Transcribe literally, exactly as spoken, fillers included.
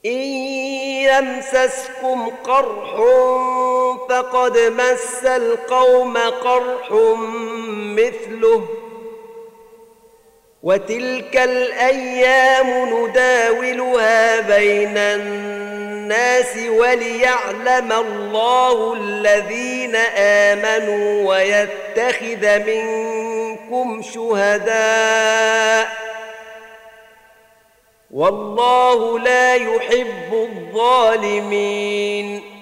إن يمسسكم قرح فقد مس القوم قرح مثله وتلك الأيام نداولها بين الناس وليعلم الله الذين آمنوا ويتخذ منكم شهداء والله لا يحب الظالمين